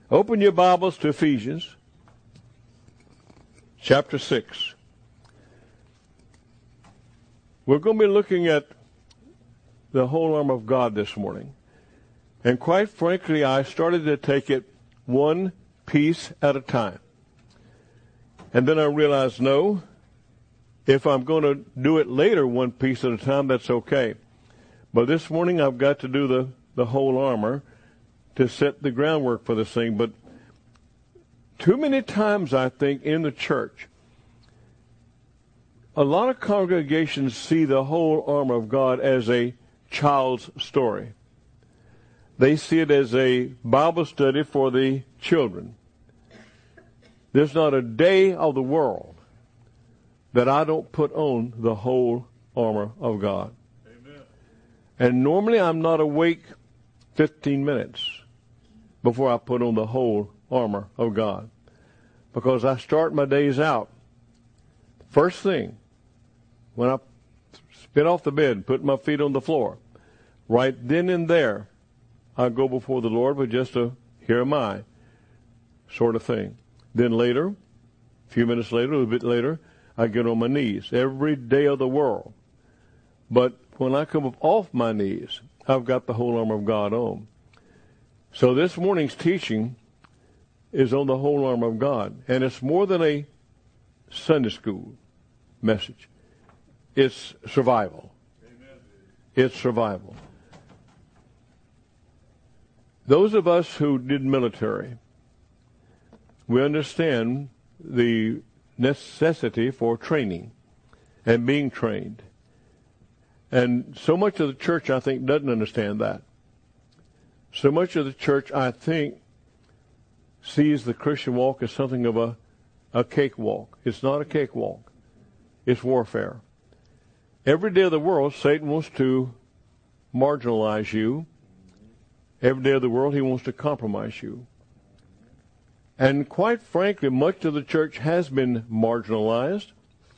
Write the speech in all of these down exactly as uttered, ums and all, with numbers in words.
Open your Bibles to Ephesians chapter six. We're going to be looking at the whole armor of God this morning. And quite frankly, I started to take it one piece at a time. And then I realized, no, if I'm going to do it later one piece at a time, that's okay. But this morning I've got to do the, the whole armor to set the groundwork for this thing. But too many times, I think, in the church, a lot of congregations see the whole armor of God as a child's story. They see it as a Bible study for the children. There's not a day of the world that I don't put on the whole armor of God. Amen. And normally I'm not awake fifteen minutes before I put on the whole armor of God, because I start my days out first thing when I spit off the bed, put my feet on the floor. Right then and there, I go before the Lord with just a "here am I" sort of thing. Then later, a few minutes later, a little bit later, I get on my knees every day of the world. But when I come off my knees, I've got the whole armor of God on. So this morning's teaching is on the whole armor of God. And it's more than a Sunday school message. It's survival. Amen. It's survival. Those of us who did military, we understand the necessity for training and being trained. And so much of the church, I think, doesn't understand that. So much of the church, I think, sees the Christian walk as something of a, a cakewalk. It's not a cakewalk. It's warfare. Every day of the world, Satan wants to marginalize you. Every day of the world, he wants to compromise you. And quite frankly, much of the church has been marginalized.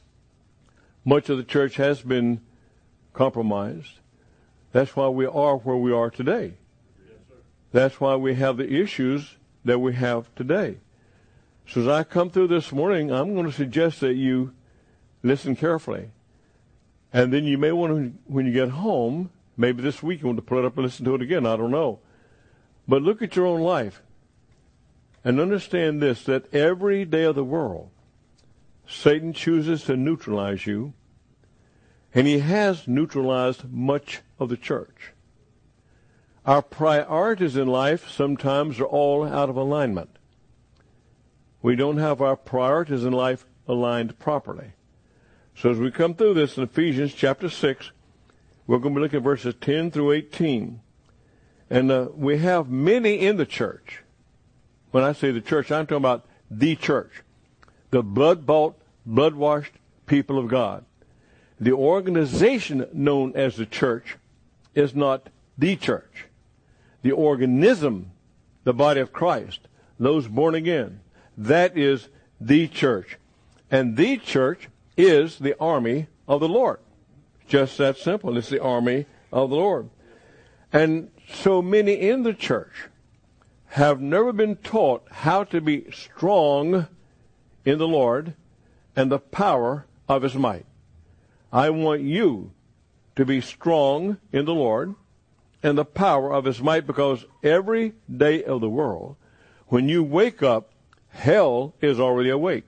Much of the church has been compromised. That's why we are where we are today. Yes, sir. That's why we have the issues that we have today. So as I come through this morning, I'm going to suggest that you listen carefully. And then you may want to, when you get home, maybe this week you want to pull it up and listen to it again. I don't know. But look at your own life and understand this, that every day of the world, Satan chooses to neutralize you, and he has neutralized much of the church. Our priorities in life sometimes are all out of alignment. We don't have our priorities in life aligned properly. So as we come through this in Ephesians chapter six, we're going to be looking at verses ten through eighteen. And uh, we have many in the church. When I say the church, I'm talking about the church. The blood-bought, blood-washed people of God. The organization known as the church is not the church. The organism, the body of Christ, those born again, that is the church. And the church is the army of the Lord. Just that simple. It's the army of the Lord. And so many in the church have never been taught how to be strong in the Lord and the power of his might. I want you to be strong in the Lord and the power of his might, because every day of the world, when you wake up, hell is already awake.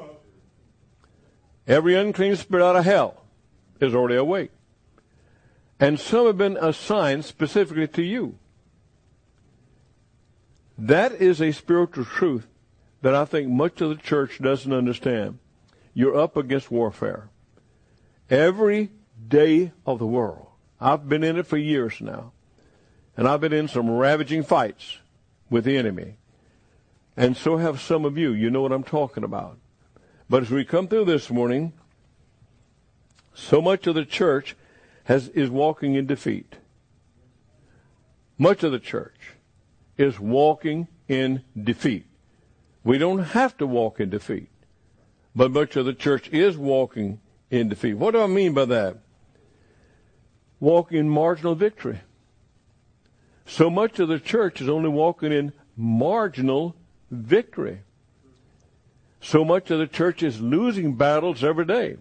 Every unclean spirit out of hell is already awake. And some have been assigned specifically to you. That is a spiritual truth that I think much of the church doesn't understand. You're up against warfare. Every day of the world. I've been in it for years now. And I've been in some ravaging fights with the enemy. And so have some of you. You know what I'm talking about. But as we come through this morning, so much of the church has, is walking in defeat. Much of the church is walking in defeat. We don't have to walk in defeat. But much of the church is walking in defeat. What do I mean by that? Walking in marginal victory. So much of the church is only walking in marginal victory. So much of the church is losing battles every day.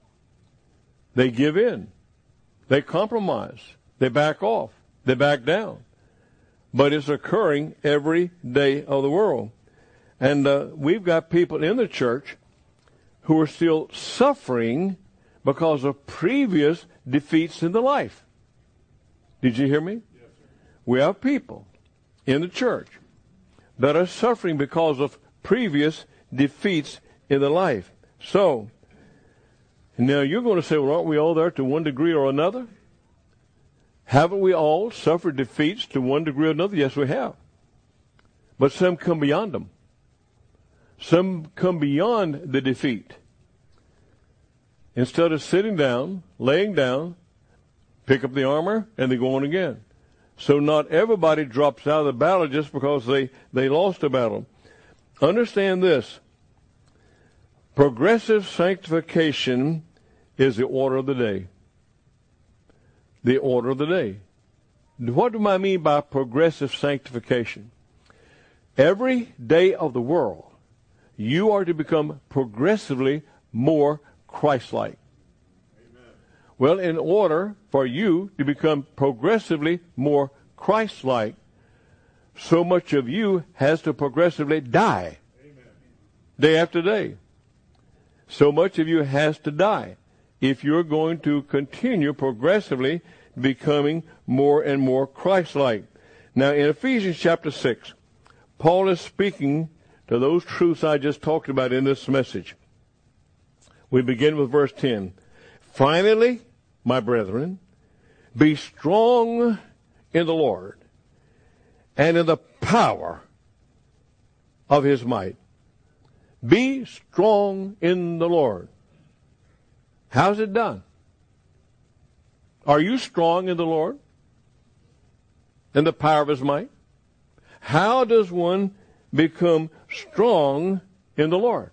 They give in. They compromise. They back off. They back down. But it's occurring every day of the world. And uh, we've got people in the church who are still suffering because of previous defeats in the life. Did you hear me? Yes, sir. We have people in the church that are suffering because of previous defeats in the life. So, now you're going to say, well, aren't we all there to one degree or another? Haven't we all suffered defeats to one degree or another? Yes, we have. But some come beyond them. Some come beyond the defeat. Instead of sitting down, laying down, pick up the armor, and they go on again. So not everybody drops out of the battle just because they, they lost a battle. Understand this. Progressive sanctification is the order of the day. The order of the day. What do I mean by progressive sanctification? Every day of the world, you are to become progressively more Christ-like. Amen. Well, in order for you to become progressively more Christ-like, so much of you has to progressively die. Amen. Day after day. So much of you has to die if you're going to continue progressively becoming more and more Christ-like. Now, in Ephesians chapter six, Paul is speaking to those truths I just talked about in this message. We begin with verse ten. Finally, my brethren, be strong in the Lord and in the power of his might. Be strong in the Lord. How's it done? Are you strong in the Lord? In the power of his might? How does one become strong in the Lord?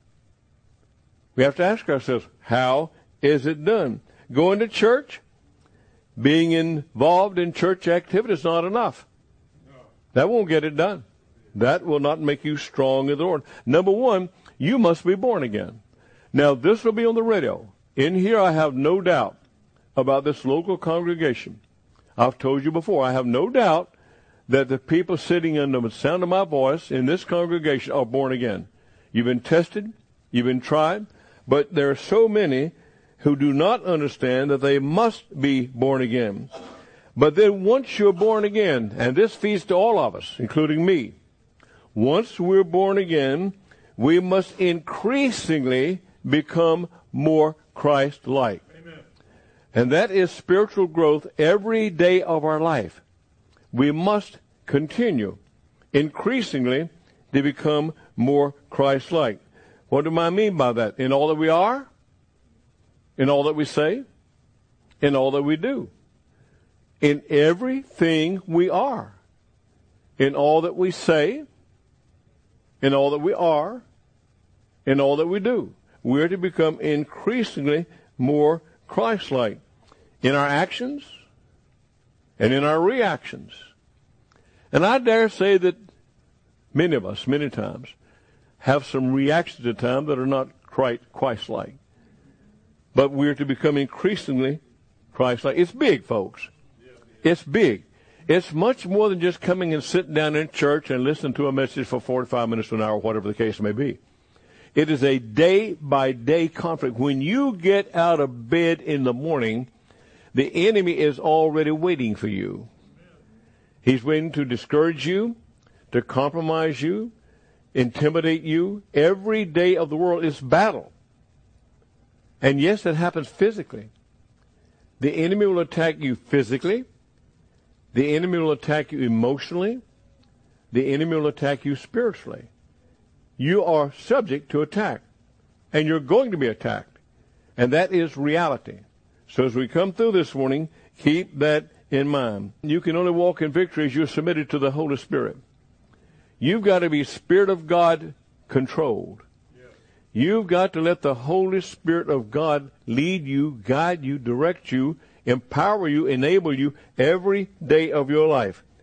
We have to ask ourselves, how is it done? Going to church, being involved in church activity is not enough. That won't get it done. That will not make you strong in the Lord. Number one, you must be born again. Now, this will be on the radio. In here, I have no doubt about this local congregation. I've told you before, I have no doubt that the people sitting under the sound of my voice in this congregation are born again. You've been tested, you've been tried, but there are so many who do not understand that they must be born again. But then once you're born again, and this feeds to all of us, including me, once we're born again, we must increasingly become more Christ-like. Amen. And that is spiritual growth every day of our life. We must continue increasingly to become more Christ-like. What do I mean by that? In all that we are, in all that we say, in all that we do. In everything we are. In all that we say, in all that we are, in all that we do. We're to become increasingly more Christ-like in our actions and in our reactions. And I dare say that many of us, many times, have some reactions at times that are not quite Christ-like. But we're to become increasingly Christ-like. It's big, folks. It's big. It's much more than just coming and sitting down in church and listening to a message for forty-five minutes to an hour, whatever the case may be. It is a day-by-day conflict. When you get out of bed in the morning, the enemy is already waiting for you. He's waiting to discourage you, to compromise you, intimidate you. Every day of the world is battle. And yes, it happens physically. The enemy will attack you physically. The enemy will attack you emotionally. The enemy will attack you spiritually. You are subject to attack. And you're going to be attacked. And that is reality. So as we come through this morning, keep that in mind. You can only walk in victory as you're submitted to the Holy Spirit. You've got to be Spirit of God controlled. You've got to let the Holy Spirit of God lead you, guide you, direct you, empower you, enable you every day of your life.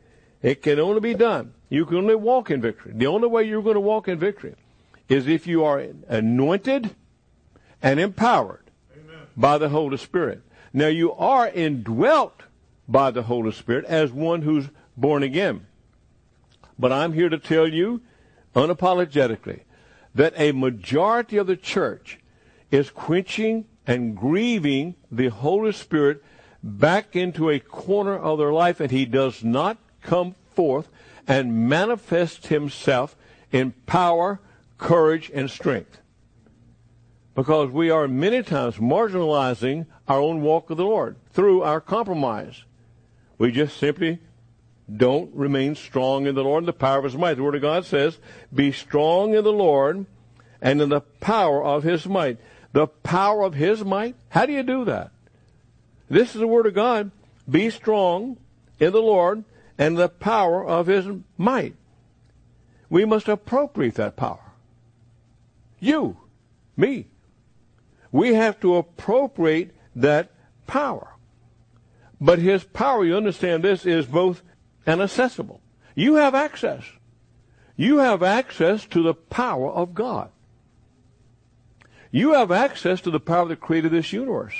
It can only be done. You can only walk in victory. The only way you're going to walk in victory is if you are anointed and empowered Amen. By the Holy Spirit. Now, you are indwelt by the Holy Spirit as one who's born again. But I'm here to tell you unapologetically that a majority of the church is quenching and grieving the Holy Spirit back into a corner of their life, and he does not come forth and manifest himself in power, courage, and strength. Because we are many times marginalizing our own walk with the Lord through our compromise. We just simply don't remain strong in the Lord and the power of his might. The Word of God says, be strong in the Lord and in the power of his might. The power of his might? How do you do that? This is the Word of God. Be strong in the Lord and the power of his might. We must appropriate that power. You, me. We have to appropriate that power. But his power, you understand this, is both inaccessible. You have access. You have access to the power of God. You have access to the power that created this universe.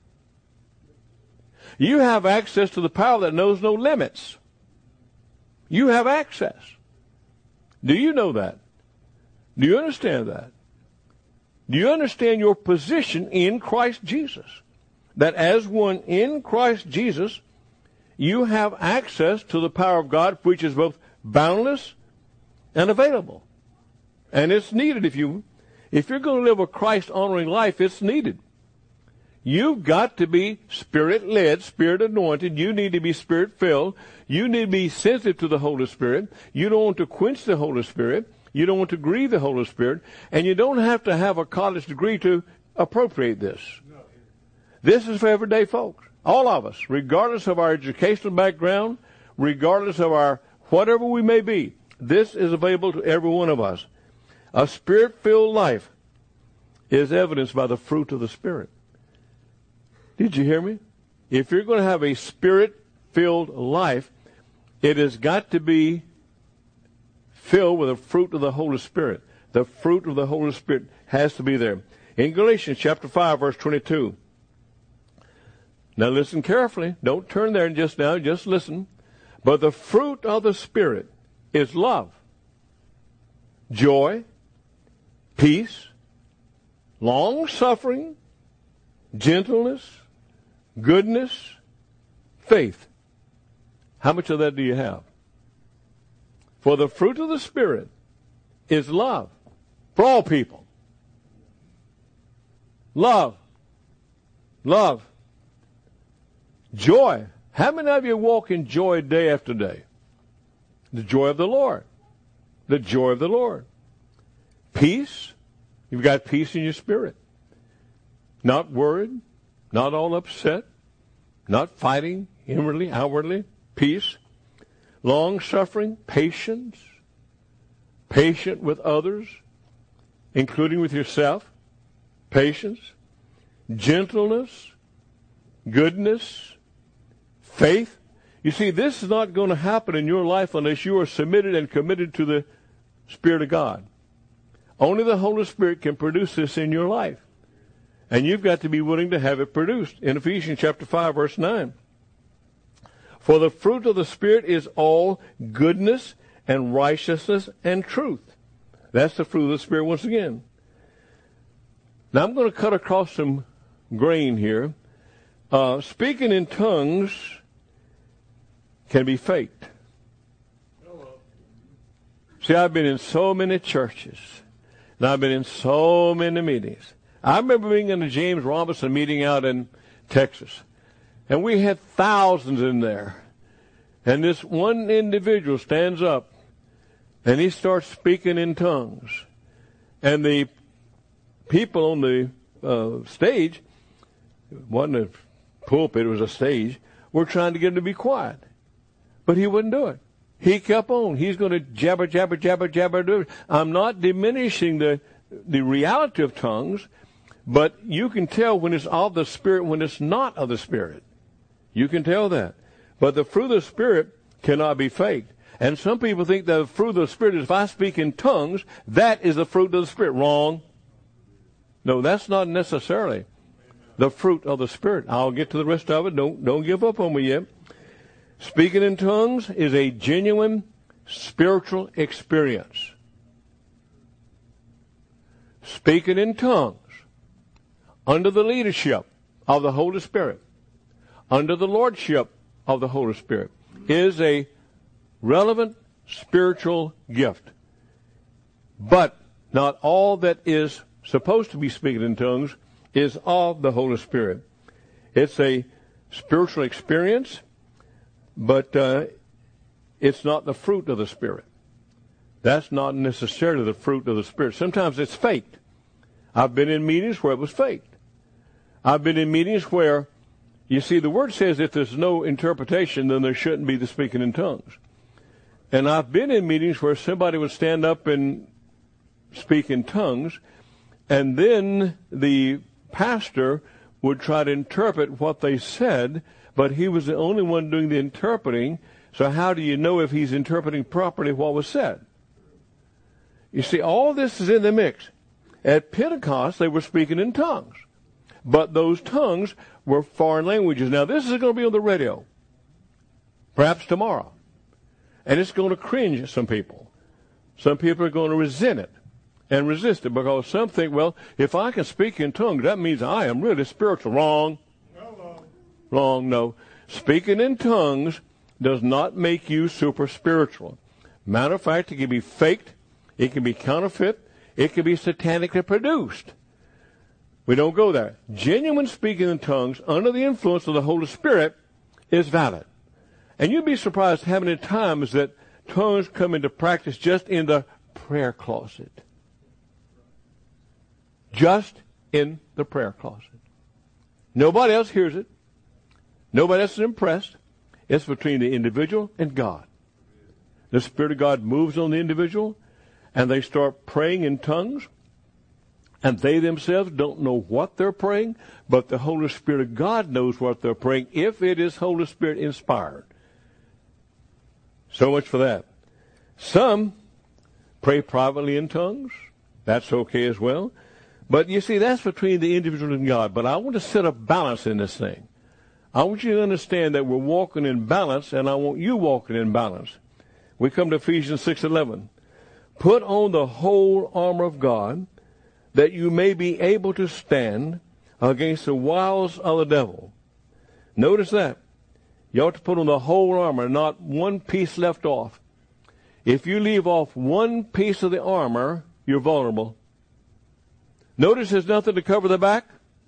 You have access to the power that knows no limits. You have access. Do you know that? Do you understand that? Do you understand your position in Christ Jesus? That as one in Christ Jesus, you have access to the power of God, which is both boundless and available. And it's needed. If you, if you're going to live a Christ-honoring life, it's needed. You've got to be Spirit-led, Spirit-anointed. You need to be Spirit-filled. You need to be sensitive to the Holy Spirit. You don't want to quench the Holy Spirit. You don't want to grieve the Holy Spirit. And you don't have to have a college degree to appropriate this. This is for everyday folks. All of us, regardless of our educational background, regardless of our whatever we may be, this is available to every one of us. A Spirit-filled life is evidenced by the fruit of the Spirit. Did you hear me? If you're going to have a Spirit-filled life, it has got to be filled with the fruit of the Holy Spirit. The fruit of the Holy Spirit has to be there. In Galatians chapter five, verse twenty-two. Now listen carefully. Don't turn there just now. Just listen. But the fruit of the Spirit is love, joy, peace, long-suffering, gentleness, goodness, faith. How much of that do you have? For the fruit of the Spirit is love for all people. Love. Love. Joy. How many of you walk in joy day after day? The joy of the Lord. The joy of the Lord. Peace. You've got peace in your spirit. Not worried. Not all upset. Not fighting inwardly, outwardly. Peace. Long-suffering. Patience. Patient with others, including with yourself. Patience. Gentleness. Goodness. Faith. You see, this is not going to happen in your life unless you are submitted and committed to the Spirit of God. Only the Holy Spirit can produce this in your life. And you've got to be willing to have it produced. In Ephesians chapter five, verse nine. For the fruit of the Spirit is all goodness and righteousness and truth. That's the fruit of the Spirit once again. Now I'm going to cut across some grain here. Uh, speaking in tongues can be faked. See, I've been in so many churches, and I've been in so many meetings. I remember being in a James Robinson meeting out in Texas, and we had thousands in there. And this one individual stands up, and he starts speaking in tongues. And the people on the uh, stage, it wasn't a pulpit, it was a stage, were trying to get him to be quiet. But he wouldn't do it. He kept on. He's going to jabber, jabber, jabber, jabber. Do it. I'm not diminishing the the reality of tongues, but you can tell when it's of the Spirit, when it's not of the Spirit. You can tell that. But the fruit of the Spirit cannot be faked. And some people think the fruit of the Spirit is if I speak in tongues, that is the fruit of the Spirit. Wrong. No, that's not necessarily the fruit of the Spirit. I'll get to the rest of it. Don't, don't give up on me yet. Speaking in tongues is a genuine spiritual experience. Speaking in tongues under the leadership of the Holy Spirit, under the lordship of the Holy Spirit, is a relevant spiritual gift. But not all that is supposed to be speaking in tongues is of the Holy Spirit. It's a spiritual experience, but uh, it's not the fruit of the Spirit. That's not necessarily the fruit of the Spirit. Sometimes it's faked. I've been in meetings where it was faked. I've been in meetings where, you see, the Word says if there's no interpretation, then there shouldn't be the speaking in tongues. And I've been in meetings where somebody would stand up and speak in tongues, and then the pastor would try to interpret what they said, but he was the only one doing the interpreting, so how do you know if he's interpreting properly what was said? You see, all this is in the mix. At Pentecost, they were speaking in tongues, but those tongues were foreign languages. Now, this is going to be on the radio, perhaps tomorrow. And it's going to cringe some people. Some people are going to resent it and resist it because some think, well, if I can speak in tongues, that means I am really spiritual. Wrong. Hello. Wrong, no. Speaking in tongues does not make you super spiritual. Matter of fact, it can be faked. It can be counterfeit. It can be satanically produced. We don't go there. Genuine speaking in tongues under the influence of the Holy Spirit is valid. And you'd be surprised how many times that tongues come into practice just in the prayer closet. Just in the prayer closet. Nobody else hears it. Nobody else is impressed. It's between the individual and God. The Spirit of God moves on the individual, and they start praying in tongues, and they themselves don't know what they're praying, but the Holy Spirit of God knows what they're praying if it is Holy Spirit inspired. So much for that. Some pray privately in tongues. That's okay as well. But you see, that's between the individual and God. But I want to set a balance in this thing. I want you to understand that we're walking in balance, and I want you walking in balance. We come to Ephesians six eleven. Put on the whole armor of God, that you may be able to stand against the wiles of the devil. Notice that. You ought to put on the whole armor, not one piece left off. If you leave off one piece of the armor, you're vulnerable. Notice there's nothing to cover the back.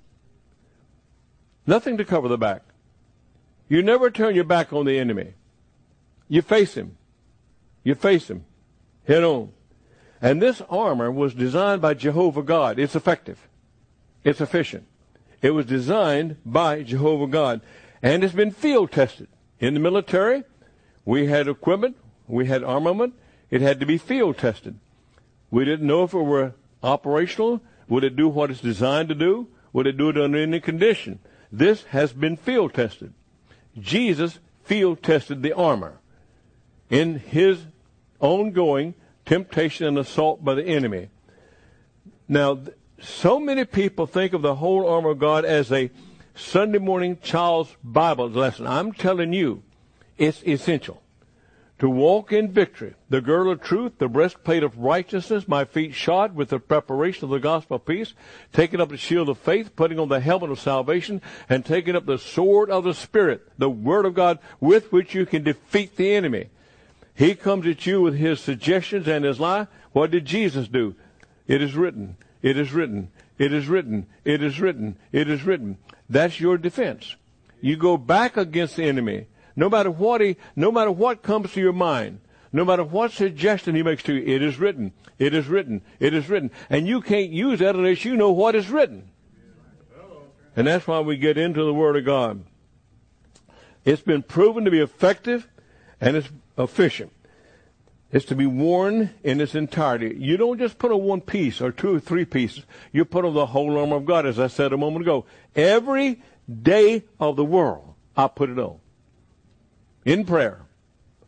Nothing to cover the back. You never turn your back on the enemy. You face him. You face him head on. And this armor was designed by Jehovah God. It's effective. It's efficient. It was designed by Jehovah God. And it's been field tested. In the military, we had equipment, we had armament. It had to be field tested. We didn't know if it were operational. Would it do what it's designed to do? Would it do it under any condition? This has been field tested. Jesus field tested the armor in his ongoing temptation and assault by the enemy. Now, so many people think of the whole armor of God as a Sunday morning child's Bible lesson. I'm telling you, it's essential to walk in victory. The girdle of truth, the breastplate of righteousness, my feet shod with the preparation of the gospel of peace, taking up the shield of faith, putting on the helmet of salvation, and taking up the sword of the Spirit, the Word of God, with which you can defeat the enemy. He comes at you with his suggestions and his lie. What did Jesus do? It is written. It is written. It is written. It is written. It is written. That's your defense. You go back against the enemy. No matter what he, no matter what comes to your mind, no matter what suggestion he makes to you, it is written. It is written. It is written. And you can't use that unless you know what is written. And that's why we get into the Word of God. It's been proven to be effective and it's efficient. It's to be worn in its entirety. You don't just put on one piece or two or three pieces. You put on the whole armor of God, as I said a moment ago. Every day of the world, I put it on. In prayer,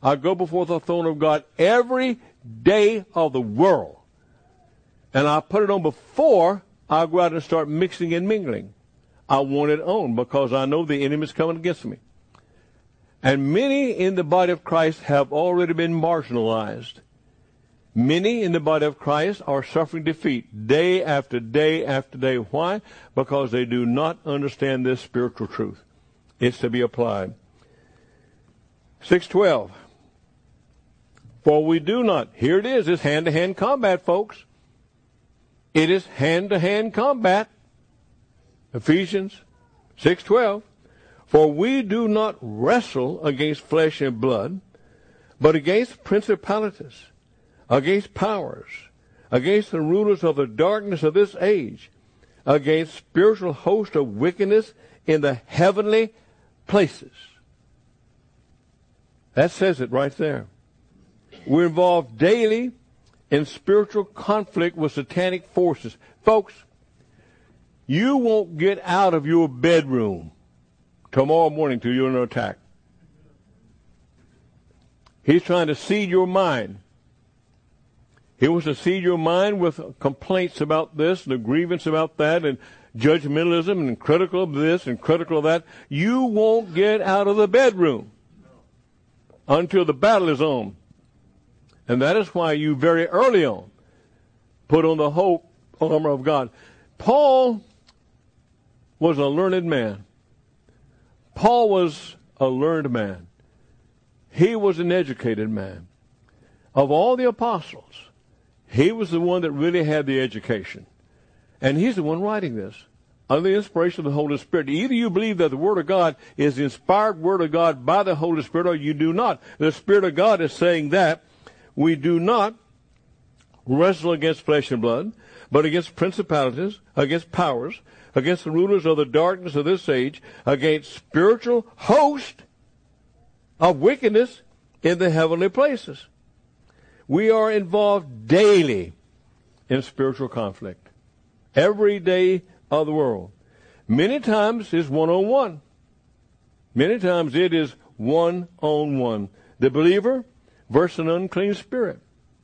I go before the throne of God every day of the world. And I put it on before I go out and start mixing and mingling. I want it on because I know the enemy is coming against me. And many in the body of Christ have already been marginalized. Many in the body of Christ are suffering defeat day after day after day. Why? Because they do not understand this spiritual truth. It's to be applied. six twelve. For we do not, here it is, it's hand-to-hand combat, folks. It is hand-to-hand combat. Ephesians six twelve. For we do not wrestle against flesh and blood, but against principalities, against powers, against the rulers of the darkness of this age, against spiritual hosts of wickedness in the heavenly places. That says it right there. We're involved daily in spiritual conflict with satanic forces. Folks, you won't get out of your bedroom tomorrow morning till you're under attack. He's trying to seed your mind. He wants to seed your mind with complaints about this and a grievance about that and judgmentalism and critical of this and critical of that. You won't get out of the bedroom until the battle is on. And that is why you very early on put on the whole armor of God. Paul was a learned man. Paul was a learned man. He was an educated man. Of all the apostles, he was the one that really had the education. And he's the one writing this under the inspiration of the Holy Spirit. Either you believe that the Word of God is the inspired Word of God by the Holy Spirit, or you do not. The Spirit of God is saying that we do not wrestle against flesh and blood, but against principalities, against powers, against the rulers of the darkness of this age, against spiritual hosts of wickedness in the heavenly places. We are involved daily in spiritual conflict. Every day of the world. Many times it's one-on-one. Many times it is one-on-one. The believer versus an unclean spirit.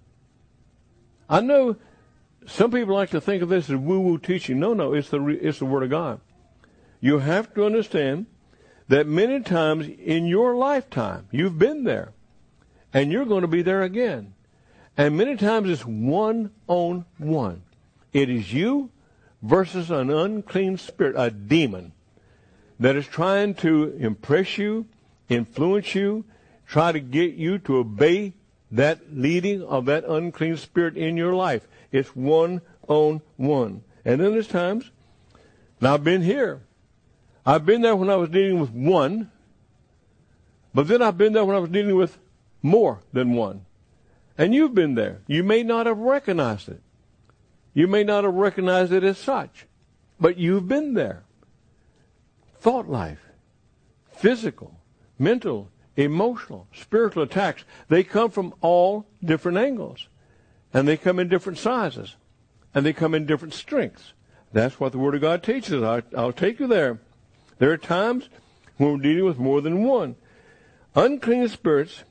I know some people like to think of this as woo-woo teaching. No, no, it's the, it's the Word of God. You have to understand that many times in your lifetime, you've been there, and you're going to be there again. And many times it's one-on-one. It is you versus an unclean spirit, a demon, that is trying to impress you, influence you, try to get you to obey that leading of that unclean spirit in your life. It's one-on-one. And then there's times, now I've been here. I've been there when I was dealing with one, but then I've been there when I was dealing with more than one. And you've been there. You may not have recognized it. You may not have recognized it as such, but you've been there. Thought life, physical, mental, emotional, spiritual attacks, they come from all different angles. And they come in different sizes. And they come in different strengths. That's what the Word of God teaches. I, I'll take you there. There are times when we're dealing with more than one. Unclean spirits,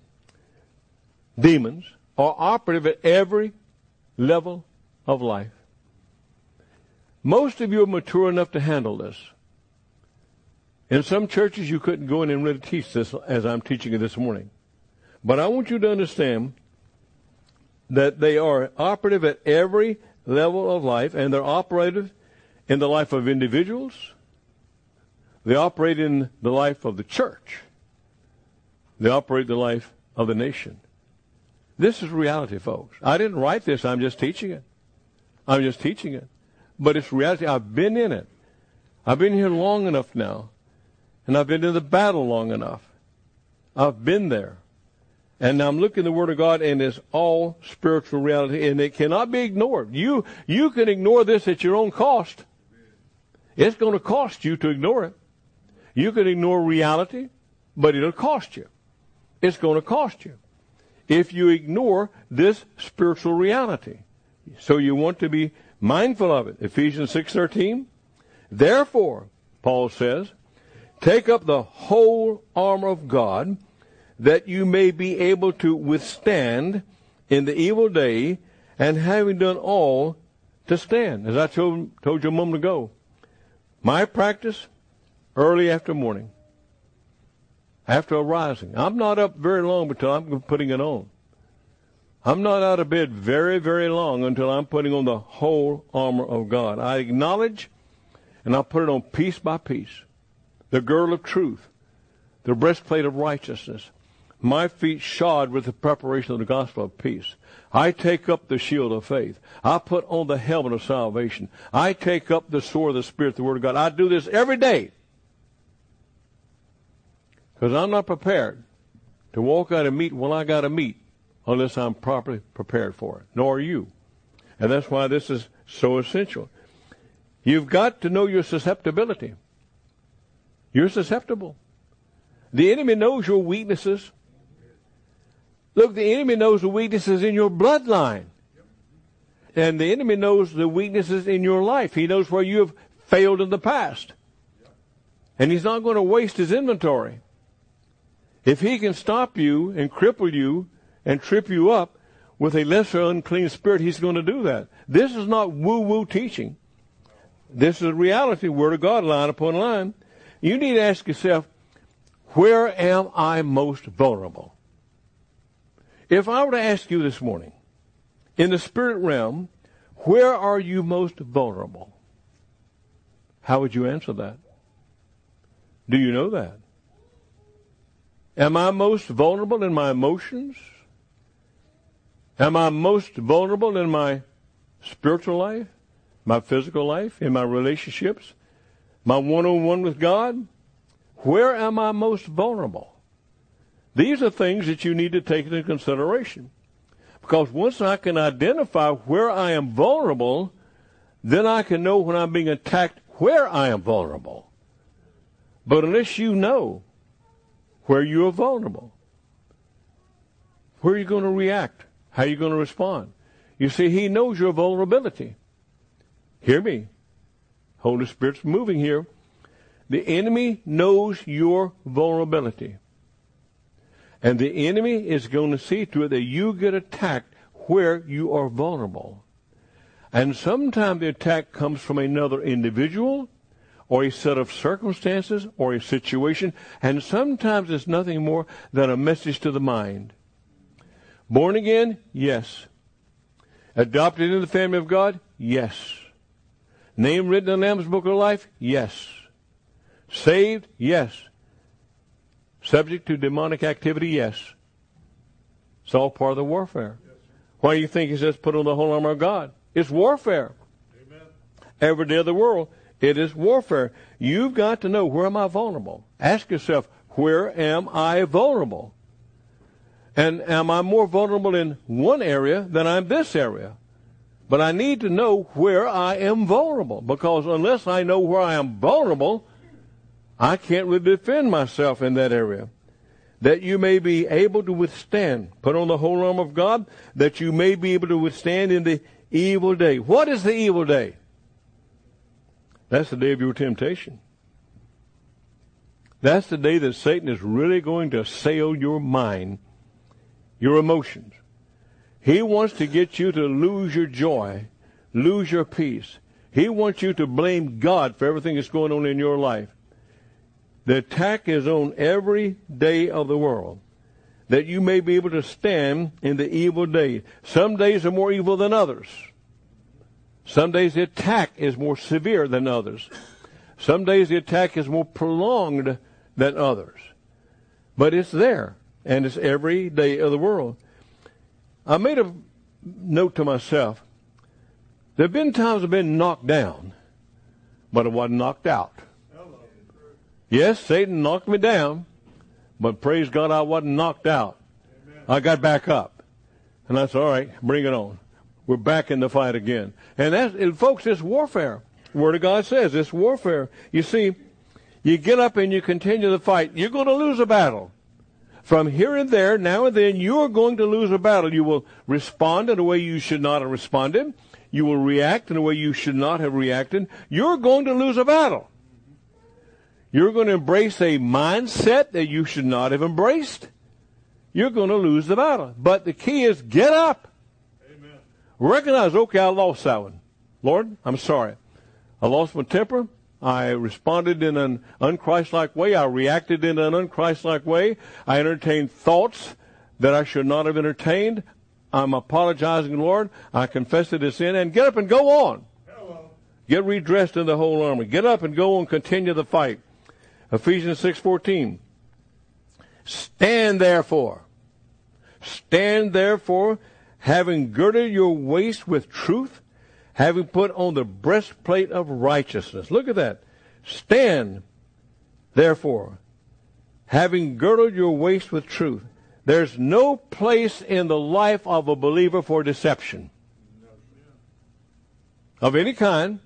demons, are operative at every level of life. Most of you are mature enough to handle this. In some churches, you couldn't go in and really teach this as I'm teaching it this morning. But I want you to understand that they are operative at every level of life, and they're operative in the life of individuals. They operate in the life of the church. They operate the life of the nation. This is reality, folks. I didn't write this. I'm just teaching it. I'm just teaching it. But it's reality. I've been in it. I've been here long enough now. And I've been in the battle long enough. I've been there. And now I'm looking at the Word of God, and it's all spiritual reality, and it cannot be ignored. You, you can ignore this at your own cost. It's going to cost you to ignore it. You can ignore reality, but it'll cost you. It's going to cost you if you ignore this spiritual reality. So you want to be mindful of it. Ephesians six thirteen. Therefore, Paul says, take up the whole armor of God, that you may be able to withstand in the evil day, and having done all, to stand. As I told, told you a moment ago, my practice, early after morning, after arising. I'm not up very long until I'm putting it on. I'm not out of bed very, very long until I'm putting on the whole armor of God. I acknowledge, and I'll put it on piece by piece. The girdle of truth, the breastplate of righteousness, my feet shod with the preparation of the gospel of peace. I take up the shield of faith. I put on the helmet of salvation. I take up the sword of the Spirit, the Word of God. I do this every day because I'm not prepared to walk out and meet when I got to meet unless I'm properly prepared for it. Nor are you. And that's why this is so essential. You've got to know your susceptibility. You're susceptible. The enemy knows your weaknesses. Look, the enemy knows the weaknesses in your bloodline. And the enemy knows the weaknesses in your life. He knows where you have failed in the past. And he's not going to waste his inventory. If he can stop you and cripple you and trip you up with a lesser unclean spirit, he's going to do that. This is not woo-woo teaching. This is reality, Word of God, line upon line. You need to ask yourself, where am I most vulnerable? If I were to ask you this morning, in the spirit realm, where are you most vulnerable? How would you answer that? Do you know that? Am I most vulnerable in my emotions? Am I most vulnerable in my spiritual life, my physical life, in my relationships, my one-on-one with God? Where am I most vulnerable? These are things that you need to take into consideration. Because once I can identify where I am vulnerable, then I can know when I'm being attacked where I am vulnerable. But unless you know where you are vulnerable, where are you going to react? How are you going to respond? You see, he knows your vulnerability. Hear me. Holy Spirit's moving here. The enemy knows your vulnerability. And the enemy is going to see to it that you get attacked where you are vulnerable. And sometimes the attack comes from another individual or a set of circumstances or a situation. And sometimes it's nothing more than a message to the mind. Born again? Yes. Adopted into the family of God? Yes. Name written in the Lamb's Book of Life? Yes. Saved? Yes. Subject to demonic activity? Yes. It's all part of the warfare. Yes, why do you think he says put on the whole armor of God? It's warfare. Amen. Every day of the world, it is warfare. You've got to know, where am I vulnerable? Ask yourself, where am I vulnerable? And am I more vulnerable in one area than I'm this area? But I need to know where I am vulnerable, because unless I know where I am vulnerable, I can't really defend myself in that area. That you may be able to withstand. Put on the whole armor of God, that you may be able to withstand in the evil day. What is the evil day? That's the day of your temptation. That's the day that Satan is really going to assail your mind, your emotions. He wants to get you to lose your joy, lose your peace. He wants you to blame God for everything that's going on in your life. The attack is on every day of the world, that you may be able to stand in the evil day. Some days are more evil than others. Some days the attack is more severe than others. Some days the attack is more prolonged than others. But it's there, and it's every day of the world. I made a note to myself. There have been times I've been knocked down, but I wasn't knocked out. Yes, Satan knocked me down, but praise God, I wasn't knocked out. Amen. I got back up. And I said, all right, bring it on. We're back in the fight again. And that's, and folks, it's warfare. Word of God says it's warfare. You see, you get up and you continue the fight. You're going to lose a battle. From here and there, now and then, you're going to lose a battle. You will respond in a way you should not have responded. You will react in a way you should not have reacted. You're going to lose a battle. You're going to embrace a mindset that you should not have embraced. you're going to lose the battle. But the key is get up. Amen. Recognize, okay, I lost that one. Lord, I'm sorry. I lost my temper. I responded in an unchristlike way. I reacted in an unchristlike way. I entertained thoughts that I should not have entertained. I'm apologizing, Lord. I confess it as sin. And get up and go on. Hello. Get redressed in the whole armor. Get up and go on. Continue the fight. Ephesians six fourteen. Stand therefore. Stand therefore, having girded your waist with truth, having put on the breastplate of righteousness. Look at that. Stand therefore, having girded your waist with truth. There's no place in the life of a believer for deception of any kind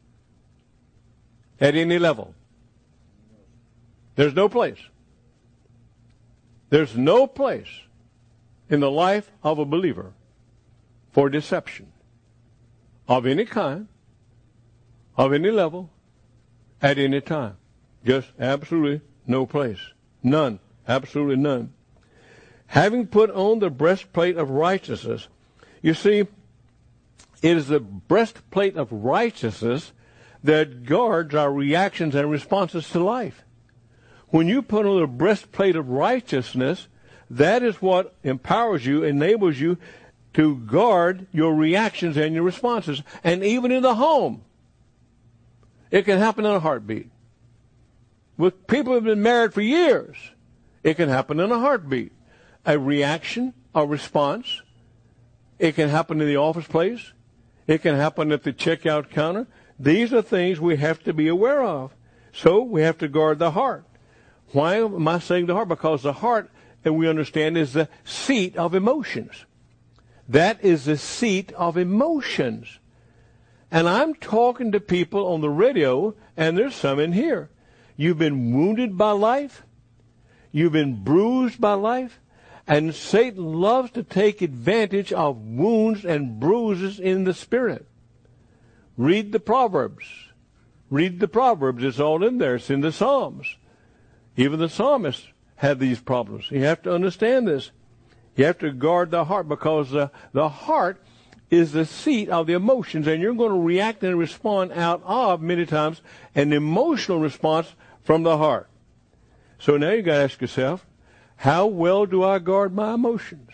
at any level. There's no place. There's no place in the life of a believer for deception of any kind, of any level, at any time. Just absolutely no place. None. Absolutely none. Having put on the breastplate of righteousness. You see, it is the breastplate of righteousness that guards our reactions and responses to life. When you put on the breastplate of righteousness, that is what empowers you, enables you to guard your reactions and your responses. And even in the home, it can happen in a heartbeat. With people who have been married for years, it can happen in a heartbeat. A reaction, a response. It can happen in the office place. It can happen at the checkout counter. These are things we have to be aware of. So we have to guard the heart. Why am I saying the heart? Because the heart, and we understand, is the seat of emotions. That is the seat of emotions. And I'm talking to people on the radio, and there's some in here. You've been wounded by life. You've been bruised by life. And Satan loves to take advantage of wounds and bruises in the spirit. Read the Proverbs. Read the Proverbs. It's all in there. It's in the Psalms. Even the psalmists had these problems. You have to understand this. You have to guard the heart, because the, the heart is the seat of the emotions, and you're going to react and respond out of, many times, an emotional response from the heart. So now you've got to ask yourself, how well do I guard my emotions?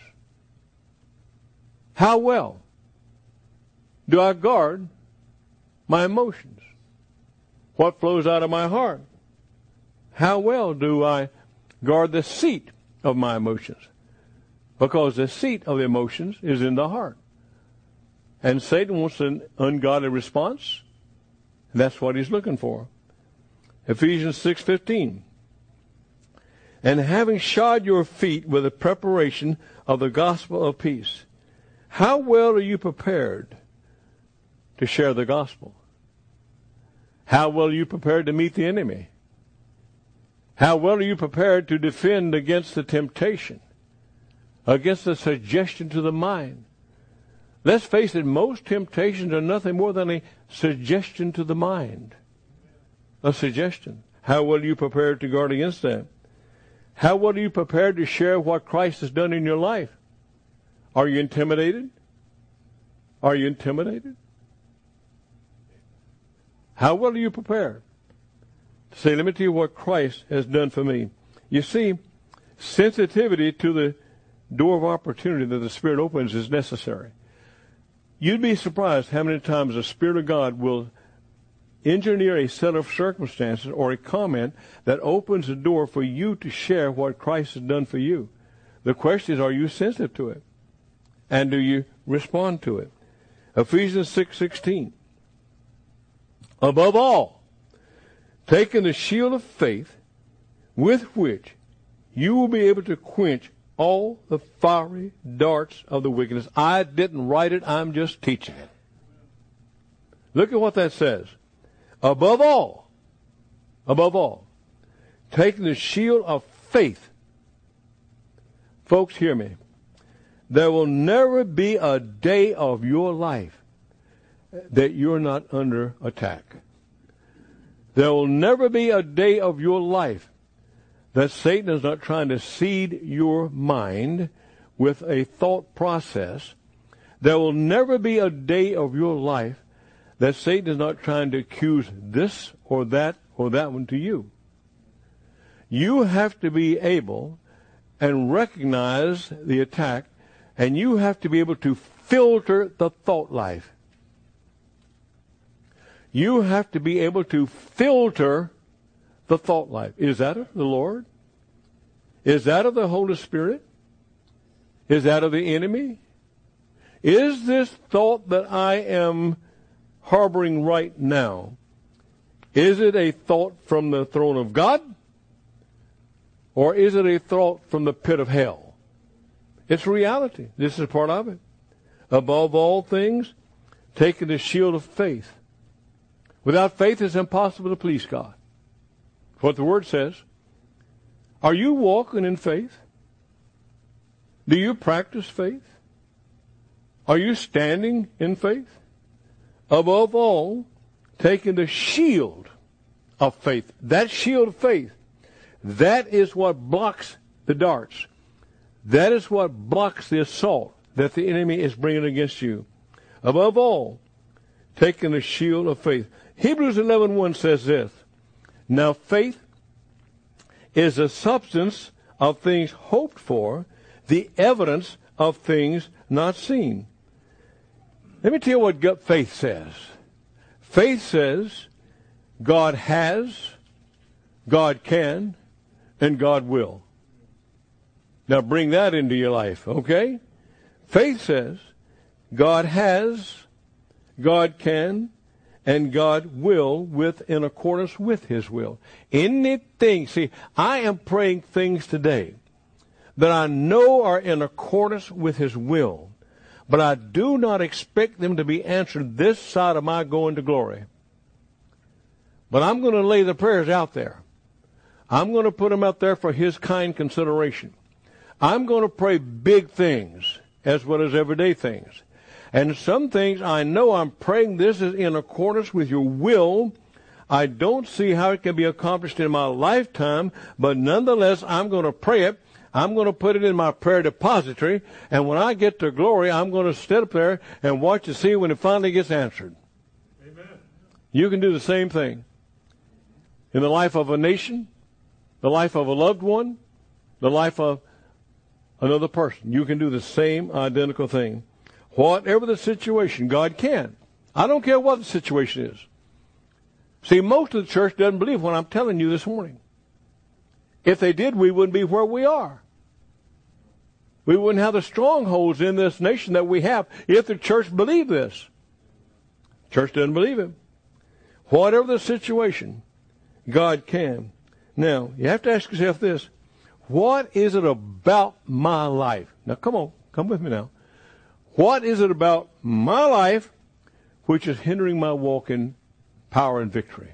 How well do I guard my emotions? What flows out of my heart? How well do I guard the seat of my emotions? Because the seat of the emotions is in the heart. And Satan wants an ungodly response. That's what he's looking for. Ephesians six fifteen. And having shod your feet with the preparation of the gospel of peace. How well are you prepared to share the gospel? How well are you prepared to meet the enemy? How well are you prepared to defend against the temptation, against the suggestion to the mind? Let's face it, most temptations are nothing more than a suggestion to the mind. A suggestion. How well are you prepared to guard against that? How well are you prepared to share what Christ has done in your life? Are you intimidated? Are you intimidated? How well are you prepared to say, let me tell you what Christ has done for me? You see, sensitivity to the door of opportunity that the Spirit opens is necessary. You'd be surprised how many times the Spirit of God will engineer a set of circumstances or a comment that opens the door for you to share what Christ has done for you. The question is, are you sensitive to it? And do you respond to it? Ephesians six sixteen. Above all, taking the shield of faith, with which you will be able to quench all the fiery darts of the wickedness. I didn't write it, I'm just teaching it. Look at what that says. Above all, above all, taking the shield of faith. Folks, hear me. There will never be a day of your life that you're not under attack. There will never be a day of your life that Satan is not trying to seed your mind with a thought process. There will never be a day of your life that Satan is not trying to accuse this or that or that one to you. You have to be able and recognize the attack, and you have to be able to filter the thought life. You have to be able to filter the thought life. Is that of the Lord? Is that of the Holy Spirit? Is that of the enemy? Is this thought that I am harboring right now, is it a thought from the throne of God? Or is it a thought from the pit of hell? It's reality. This is part of it. Above all things, taking the shield of faith. Without faith, it's impossible to please God. That's what the Word says. Are you walking in faith? Do you practice faith? Are you standing in faith? Above all, taking the shield of faith. That shield of faith, that is what blocks the darts. That is what blocks the assault that the enemy is bringing against you. Above all, taking the shield of faith. Hebrews eleven one says this, now faith is the substance of things hoped for, the evidence of things not seen. Let me tell you what gut faith says. Faith says God has, God can, and God will. Now bring that into your life, okay? Faith says God has, God can, and God will with in accordance with His will. Anything, see, I am praying things today that I know are in accordance with His will, but I do not expect them to be answered this side of my going to glory. But I'm going to lay the prayers out there. I'm going to put them out there for His kind consideration. I'm going to pray big things as well as everyday things. And some things I know I'm praying this is in accordance with your will. I don't see how it can be accomplished in my lifetime, but nonetheless, I'm going to pray it. I'm going to put it in my prayer depository, and when I get to glory, I'm going to stand up there and watch to see when it finally gets answered. Amen. You can do the same thing. In the life of a nation, the life of a loved one, the life of another person. You can do the same identical thing. Whatever the situation, God can. I don't care what the situation is. See, most of the church doesn't believe what I'm telling you this morning. If they did, we wouldn't be where we are. We wouldn't have the strongholds in this nation that we have if the church believed this. Church doesn't believe it. Whatever the situation, God can. Now, you have to ask yourself this. What is it about my life? Now, come on. Come with me now. What is it about my life which is hindering my walk in power and victory?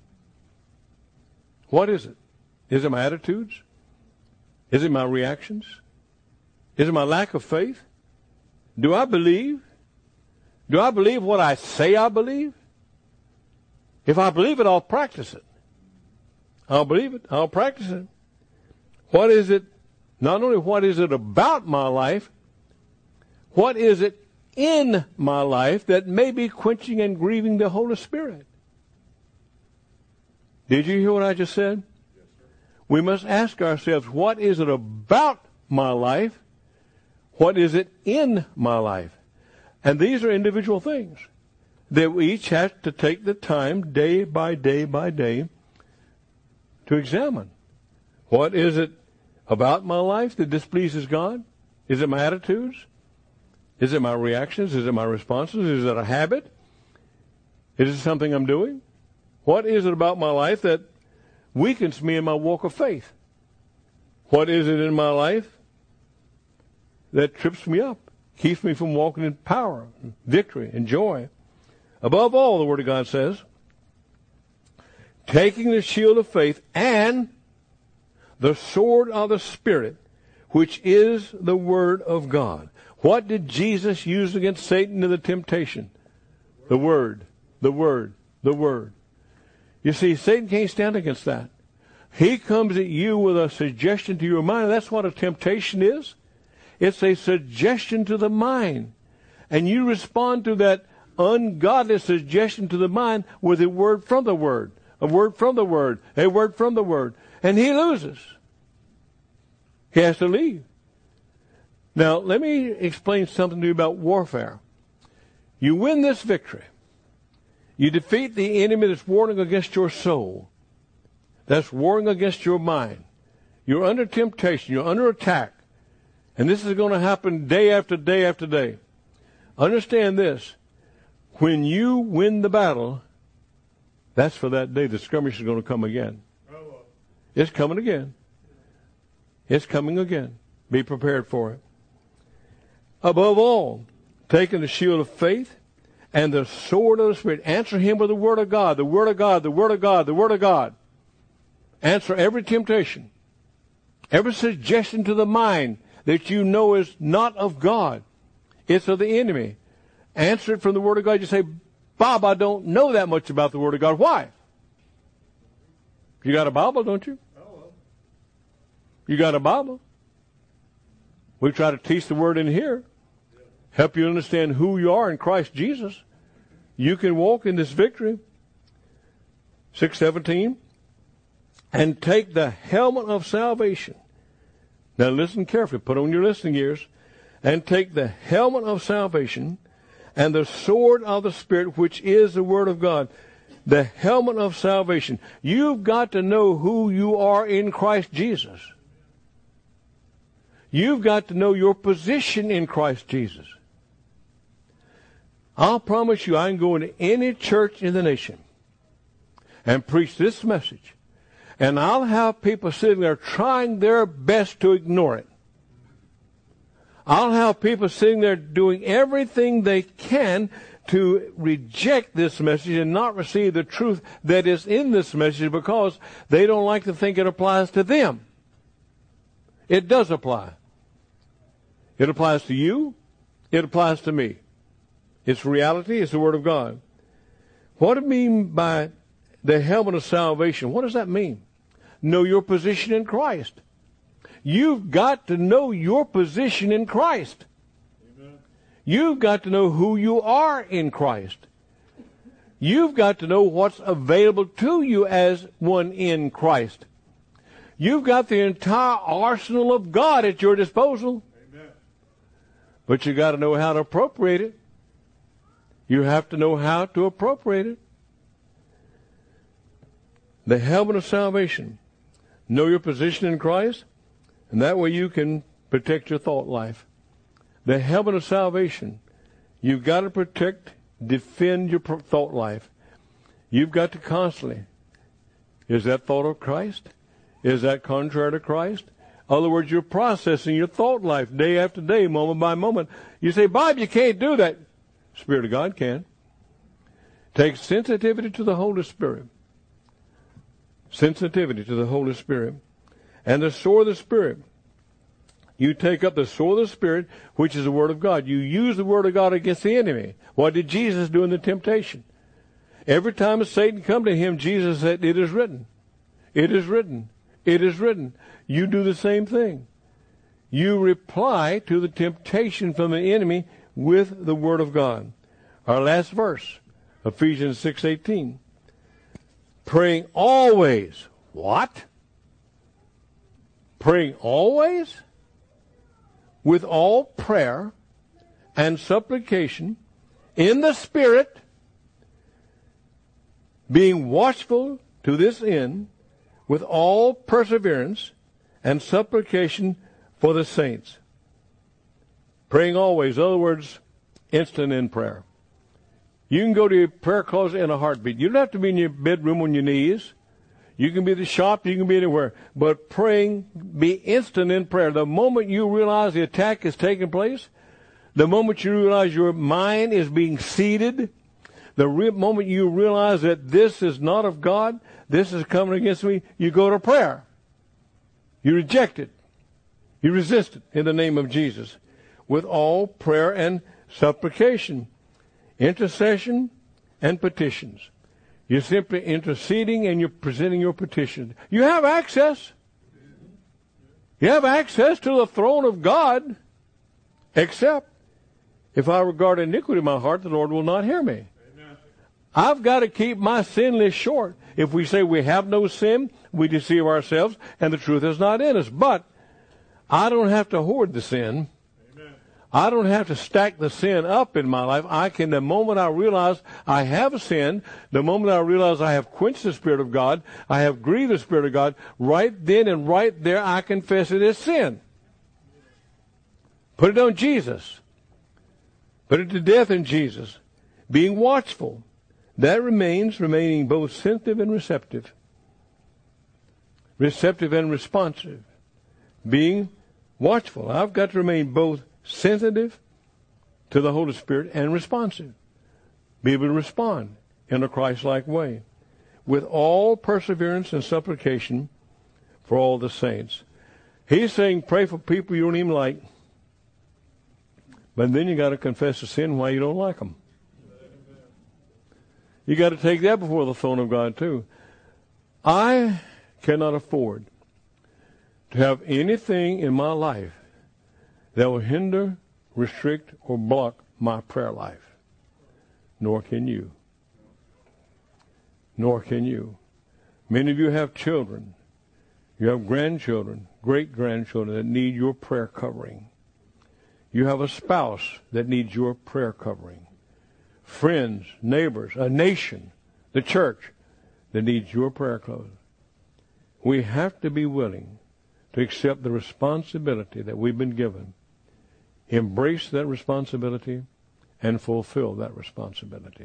What is it? Is it my attitudes? Is it my reactions? Is it my lack of faith? Do I believe? Do I believe what I say I believe? If I believe it, I'll practice it. I'll believe it. I'll practice it. What is it? Not only what is it about my life, what is it in my life that may be quenching and grieving the Holy Spirit? Did you hear what I just said? Yes, sir. We must ask ourselves, what is it about my life? What is it in my life? And these are individual things that we each have to take the time day by day by day to examine. What is it about my life that displeases God? Is it my attitudes? Is it my reactions? Is it my responses? Is it a habit? Is it something I'm doing? What is it about my life that weakens me in my walk of faith? What is it in my life that trips me up, keeps me from walking in power, victory, and joy? Above all, the Word of God says, taking the shield of faith and the sword of the Spirit, which is the Word of God. What did Jesus use against Satan in the temptation? The Word, the Word, the Word. You see, Satan can't stand against that. He comes at you with a suggestion to your mind. That's what a temptation is. It's a suggestion to the mind. And you respond to that ungodly suggestion to the mind with a word from the Word, a word from the Word, a word from the Word. And he loses. He has to leave. Now, let me explain something to you about warfare. You win this victory. You defeat the enemy that's warring against your soul, that's warring against your mind. You're under temptation. You're under attack. And this is going to happen day after day after day. Understand this. When you win the battle, that's for that day. The skirmish is going to come again. It's coming again. It's coming again. Be prepared for it. Above all, taking the shield of faith and the sword of the Spirit. Answer him with the Word of God, the Word of God, the Word of God, the Word of God. Answer every temptation, every suggestion to the mind that you know is not of God. It's of the enemy. Answer it from the Word of God. You say, Bob, I don't know that much about the Word of God. Why? You got a Bible, don't you? You got a Bible. We try to teach the Word in here. Help you understand who you are in Christ Jesus. You can walk in this victory. six seventeen. And take the helmet of salvation. Now listen carefully. Put on your listening ears. And take the helmet of salvation and the sword of the Spirit, which is the Word of God. The helmet of salvation. You've got to know who you are in Christ Jesus. You've got to know your position in Christ Jesus. I'll promise you I can go into any church in the nation and preach this message, and I'll have people sitting there trying their best to ignore it. I'll have people sitting there doing everything they can to reject this message and not receive the truth that is in this message because they don't like to think it applies to them. It does apply. It applies to you. It applies to me. It's reality. It's the Word of God. What do you mean by the helmet of salvation? What does that mean? Know your position in Christ. You've got to know your position in Christ. Amen. You've got to know who you are in Christ. You've got to know what's available to you as one in Christ. You've got the entire arsenal of God at your disposal. Amen. But you got to know how to appropriate it. You have to know how to appropriate it. The helmet of salvation. Know your position in Christ, and that way you can protect your thought life. The helmet of salvation. You've got to protect, defend your thought life. You've got to constantly. Is that thought of Christ? Is that contrary to Christ? In other words, you're processing your thought life day after day, moment by moment. You say, Bob, you can't do that. Spirit of God can. Take sensitivity to the Holy Spirit. Sensitivity to the Holy Spirit. And the sword of the Spirit. You take up the sword of the Spirit, which is the Word of God. You use the Word of God against the enemy. What did Jesus do in the temptation? Every time Satan come to him, Jesus said, it is written. It is written. It is written. You do the same thing. You reply to the temptation from the enemy with the Word of God. Our last verse, Ephesians six eighteen. Praying always. What? Praying always? With all prayer and supplication in the Spirit, being watchful to this end, with all perseverance and supplication for the saints. Praying always, in other words, instant in prayer. You can go to your prayer closet in a heartbeat. You don't have to be in your bedroom on your knees. You can be at the shop. You can be anywhere. But praying, be instant in prayer. The moment you realize the attack is taking place, the moment you realize your mind is being seeded, the re- moment you realize that this is not of God, this is coming against me, you go to prayer. You reject it. You resist it in the name of Jesus. With all prayer and supplication, intercession, and petitions. You're simply interceding and you're presenting your petition. You have access. You have access to the throne of God, except if I regard iniquity in my heart, the Lord will not hear me. Amen. I've got to keep my sin list short. If we say we have no sin, we deceive ourselves, and the truth is not in us. But I don't have to hoard the sin. Amen. I don't have to stack the sin up in my life. I can, the moment I realize I have sin, the moment I realize I have quenched the Spirit of God, I have grieved the Spirit of God, right then and right there I confess it as sin. Put it on Jesus. Put it to death in Jesus. Being watchful. That remains remaining both sensitive and receptive. Receptive and responsive. Being watchful. I've got to remain both sensitive to the Holy Spirit and responsive. Be able to respond in a Christ-like way. With all perseverance and supplication for all the saints. He's saying pray for people you don't even like. But then you got to confess the sin why you don't like them. You got to take that before the throne of God too. I cannot afford to have anything in my life that will hinder, restrict, or block my prayer life. Nor can you. Nor can you. Many of you have children. You have grandchildren, great-grandchildren that need your prayer covering. You have a spouse that needs your prayer covering. Friends, neighbors, a nation, the church that needs your prayer covering. We have to be willing to accept the responsibility that we've been given. Embrace that responsibility and fulfill that responsibility.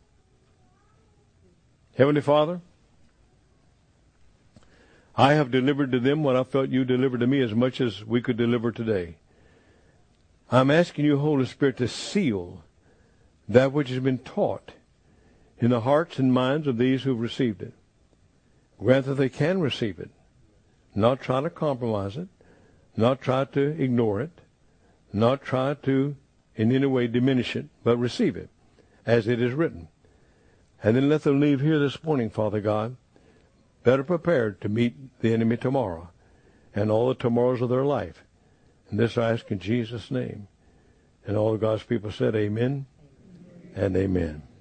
Heavenly Father, I have delivered to them what I felt you delivered to me as much as we could deliver today. I'm asking you, Holy Spirit, to seal that which has been taught in the hearts and minds of these who've received it. Grant that they can receive it, not try to compromise it, not try to ignore it, not try to in any way diminish it, but receive it as it is written. And then let them leave here this morning, Father God, better prepared to meet the enemy tomorrow and all the tomorrows of their life. And this I ask in Jesus' name. And all of God's people said amen and amen.